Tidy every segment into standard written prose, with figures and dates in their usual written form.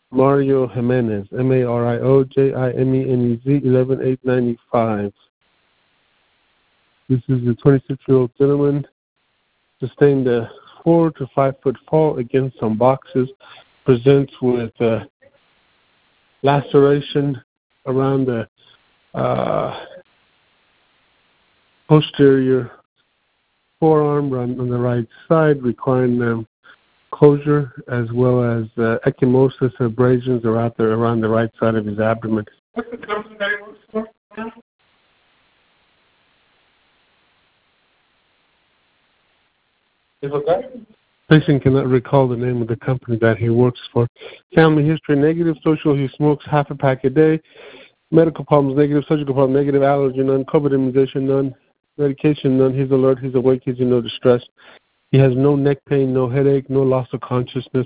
Mario Jimenez, MarioJimenez, 11-895. This is a 26-year-old gentleman. Sustained a 4 to 5 foot fall against some boxes. Presents with laceration around the posterior forearm on the right side, requiring closure, as well as ecchymosis abrasions are out there around the right side of his abdomen. What's the company that he works for? Patient cannot recall the name of the company that he works for. Family history negative. Social, he smokes half a pack a day. Medical problems negative. Surgical problem negative. Allergy none. COVID immunization none. Medication none. He's alert. He's awake. He's in no distress. He has no neck pain, no headache, no loss of consciousness.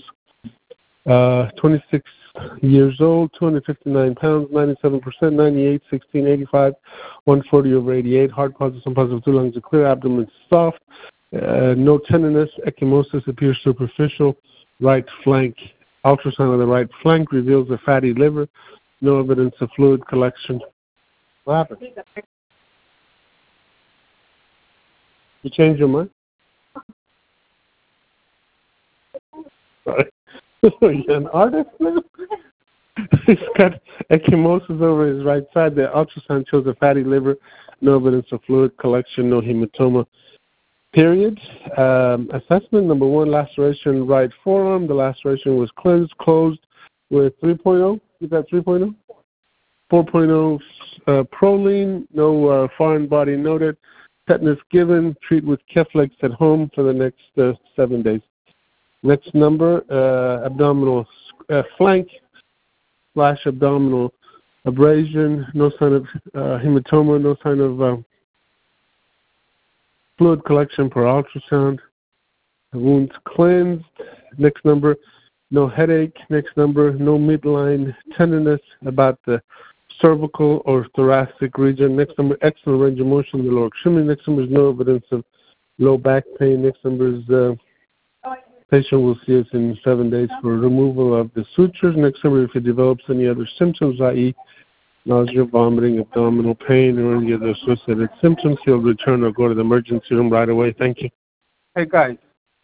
26 years old, 259 pounds, 97%, 98, 16, 85, 140/88. Heart positive, some positive, 2 lungs are clear, abdomen soft, no tenderness, ecchymosis appears superficial. Right flank, ultrasound of the right flank reveals a fatty liver, no evidence of fluid collection. What happened? You changed your mind? Sorry. You're an artist now? He's got ecchymosis over his right side. The ultrasound shows a fatty liver, no evidence of fluid collection, no hematoma. Period. Assessment, number 1, laceration right forearm. The laceration was closed with 3.0. Is that 3.0? 4.0 proline, no foreign body noted. Tetanus given. Treat with Keflex at home for the next 7 days. Next number, abdominal flank / abdominal abrasion, no sign of hematoma, no sign of fluid collection per ultrasound. The wound's cleansed. Next number, no headache. Next number, no midline tenderness about the cervical or thoracic region. Next number, excellent range of motion in the lower extremity. Next number is no evidence of low back pain. Next number is patient will see us in 7 days for removal of the sutures. Next number, if he develops any other symptoms, i.e. nausea, vomiting, abdominal pain, or any other associated symptoms, he'll return or go to the emergency room right away. Thank you. Hey, guys.